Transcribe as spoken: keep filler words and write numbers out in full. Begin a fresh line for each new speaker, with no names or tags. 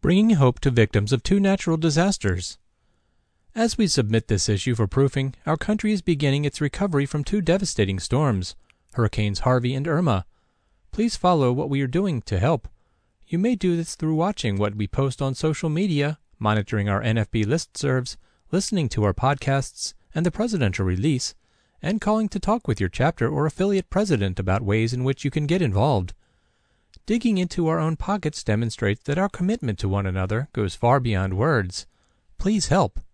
bringing hope to victims of two natural disasters. As we submit this issue for proofing, our country is beginning its recovery from two devastating storms, Hurricanes Harvey and Irma. Please follow what we are doing to help. You may do this through watching what we post on social media, monitoring our N F B listservs, listening to our podcasts and the presidential release, and calling to talk with your chapter or affiliate president about ways in which you can get involved. Digging into our own pockets demonstrates that our commitment to one another goes far beyond words. Please help.